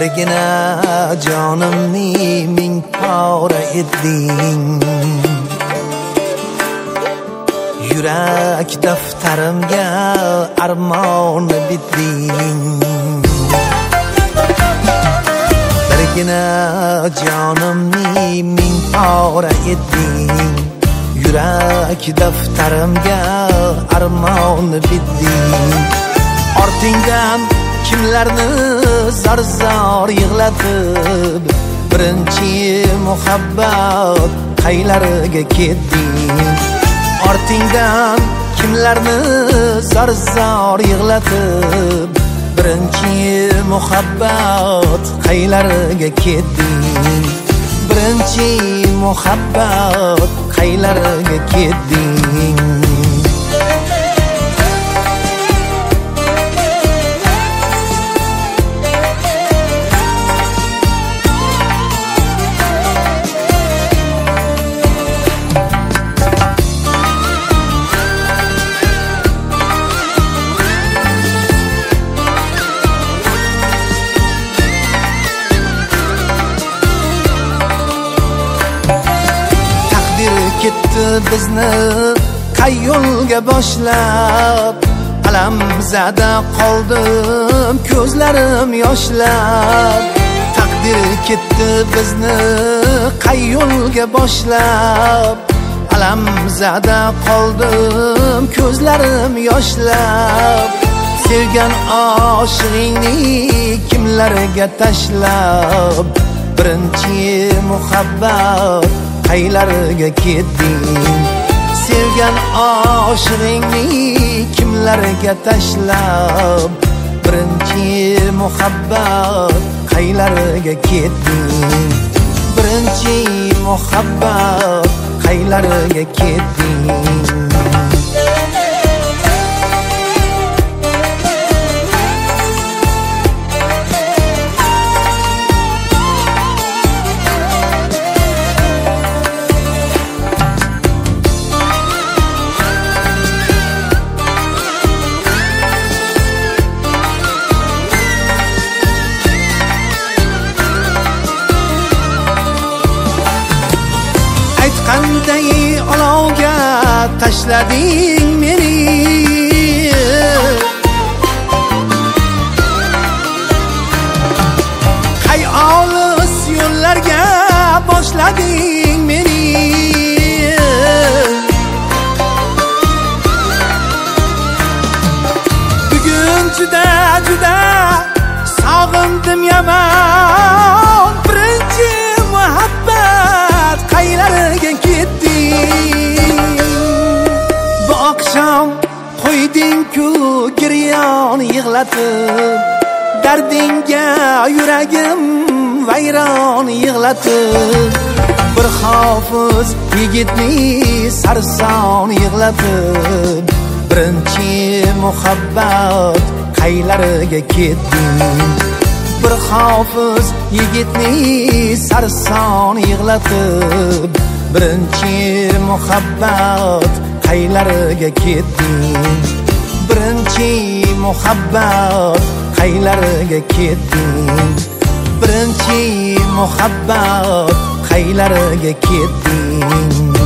birgina jonimni ming pora etding. Yurak daftarimga armonni bitding. Birgina jonimni ming pora etding. Yurak daftarimga armonni bitding. Ortingdan kimlarni zar-zor yig'latib, birinchi muhabbat qaylariga ketding. Ortingdan kimlarni zar-zor yig'latib, birinchi muhabbat qaylariga ketding. Birinchi muhabbat qaylariga ketding. Ketdi bizni qay yo'lga boshlab, alam zada qoldim ko'zlarim yoshlab. Taqdir ketdi bizni qay yo'lga boshlab, alam zada qoldim ko'zlarim yoshlab. Sevgan oshig'ingni kimlarga tashlab, birinchi muhabbat qaylariga ketding. Sevgan oshig'ingni kimlarga tashlab, birinchi muhabbat qaylariga ketding. Birinchi muhabbat qaylariga ketding. Qanday olovga tashlading meni, qay olis yo'llarga boshlading meni. Bugun juda sog'indim yomon, birinchi muhabbat qaylariga ketding. Bu oqshom qo'yding-ku giryon yig'latib, dardingga yuragim vayron yig'latib. Bir hofiz yigitni sarson yig'latib, birinchi muhabbat qaylariga ketding. Bir hofiz yigitni sarson yig'latib, birinchi muhabbat qaylariga ketding. Birinchi muhabbat qaylariga ketding. Birinchi muhabbat qaylariga ketding.